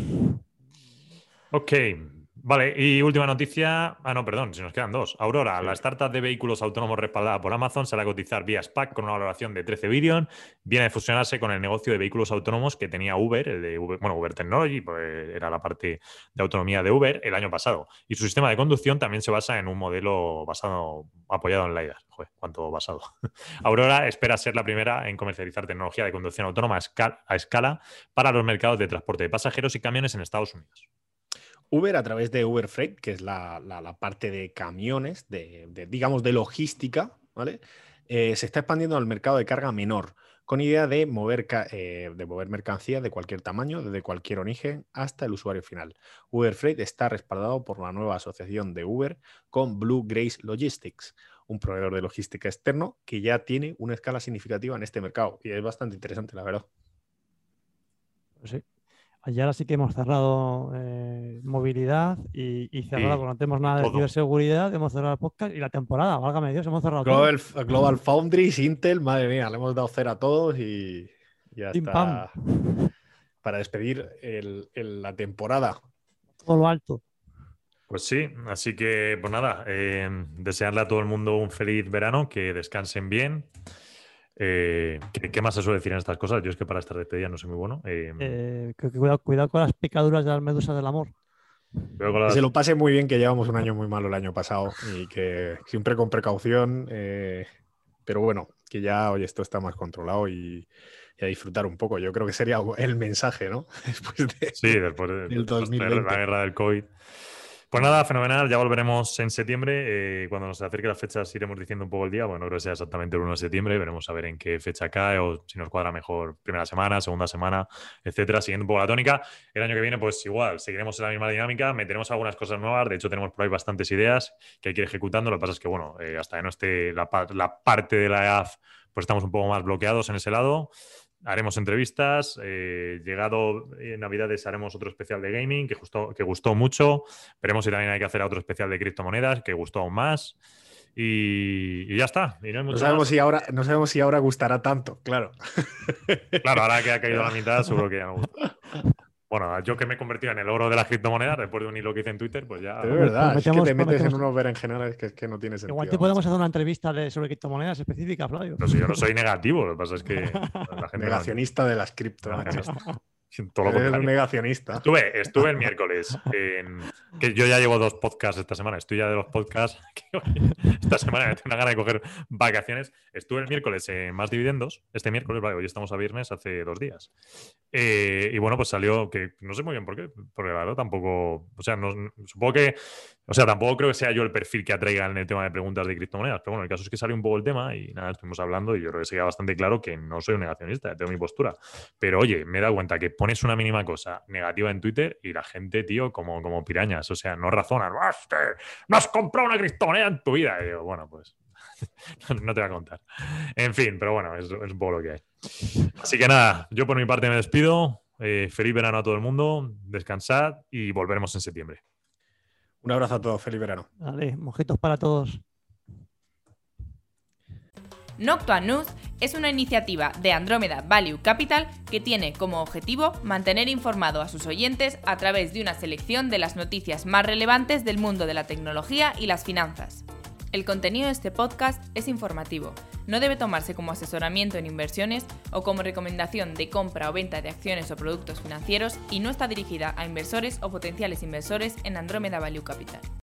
Ok, vale, y última noticia. No, perdón, si nos quedan dos. Aurora, la startup de vehículos autónomos respaldada por Amazon, sale a cotizar vía SPAC con una valoración de 13 billion. Viene a fusionarse con el negocio de vehículos autónomos que tenía Uber, el de Uber, bueno, Uber Technology, pues era la parte de autonomía de Uber el año pasado. Y su sistema de conducción también se basa en un modelo apoyado en LiDAR. Joder, cuánto basado. Aurora espera ser la primera en comercializar tecnología de conducción autónoma a escala para los mercados de transporte de pasajeros y camiones en Estados Unidos. Uber, a través de Uber Freight, que es la parte de camiones, digamos, de logística, ¿vale? Se está expandiendo al mercado de carga menor, con idea de mover mercancías de cualquier tamaño, desde cualquier origen hasta el usuario final. Uber Freight está respaldado por la nueva asociación de Uber con Blue Grace Logistics, un proveedor de logística externo que ya tiene una escala significativa en este mercado. Y es bastante interesante, la verdad. Sí. Y ahora sí que hemos cerrado movilidad y cerrado, porque no tenemos nada de ciberseguridad, hemos cerrado el podcast y la temporada, válgame Dios, hemos cerrado todo. Global Foundries, Intel, madre mía, le hemos dado cero a todos y ya está. Para despedir la temporada. Todo lo alto. Pues sí, así que pues nada, desearle a todo el mundo un feliz verano, que descansen bien. ¿Qué más se suele decir en estas cosas? Yo es que para esta despedida no soy muy bueno. Cuidado con las picaduras de las medusas del amor. Que se lo pase muy bien, que llevamos un año muy malo el año pasado y que siempre con precaución, pero bueno, que ya hoy esto está más controlado y a disfrutar un poco. Yo creo que sería el mensaje, ¿no? Después del 2020. La guerra del COVID. Pues nada, fenomenal, ya volveremos en septiembre. Cuando nos acerque las fechas iremos diciendo un poco el día. Bueno, no creo que sea exactamente el 1 de septiembre, veremos a ver en qué fecha cae o si nos cuadra mejor primera semana, segunda semana, etcétera, siguiendo un poco la tónica. El año que viene, pues igual, seguiremos en la misma dinámica, meteremos algunas cosas nuevas, de hecho tenemos por ahí bastantes ideas que hay que ir ejecutando. Lo que pasa es que, bueno, hasta que no esté la parte de la EAF, pues estamos un poco más bloqueados en ese lado. Haremos entrevistas, llegado en Navidades haremos otro especial de gaming que gustó mucho. Veremos si también hay que hacer otro especial de criptomonedas que gustó aún más. Y ya está. Y no sabemos si ahora gustará tanto, claro. Claro, ahora que ha caído la mitad, seguro que ya no gusta. Bueno, yo que me he convertido en el oro de las criptomonedas después de un hilo que hice en Twitter, pues ya... Pero es verdad, es que te metes en unos berenjenales que no tiene sentido. Igual te podemos hacer una entrevista sobre criptomonedas específicas, Flavio. No sé, yo no soy negativo, lo que pasa es que... La gente negacionista de las criptomonedas. Todo lo Eres contrario. un negacionista. Estuve el miércoles que yo ya llevo 2 podcasts esta semana. Estoy ya de los podcasts esta semana me tengo una gana de coger vacaciones. Estuve el miércoles en Más Dividendos. Este miércoles, vale, hoy estamos a viernes, hace 2 días. Y bueno, pues salió que no sé muy bien por qué, porque la verdad tampoco, o sea, supongo que O sea, tampoco creo que sea yo el perfil que atraiga en el tema de preguntas de criptomonedas, pero bueno, el caso es que salió un poco el tema y nada, estuvimos hablando y yo creo que se queda bastante claro que no soy un negacionista, tengo mi postura. Pero oye, me he dado cuenta que pones una mínima cosa negativa en Twitter y la gente, tío, como pirañas, o sea, no razonan. No has comprado una criptomoneda en tu vida. Y digo, bueno, pues no te voy a contar. En fin, pero bueno, es un poco lo que hay. Así que nada, yo por mi parte me despido. Feliz verano a todo el mundo, descansad y volveremos en septiembre. Un abrazo a todos, feliz verano. Vale, mojitos para todos. Noctua News es una iniciativa de Andromeda Value Capital que tiene como objetivo mantener informado a sus oyentes a través de una selección de las noticias más relevantes del mundo de la tecnología y las finanzas. El contenido de este podcast es informativo, no debe tomarse como asesoramiento en inversiones o como recomendación de compra o venta de acciones o productos financieros y no está dirigida a inversores o potenciales inversores en Andromeda Value Capital.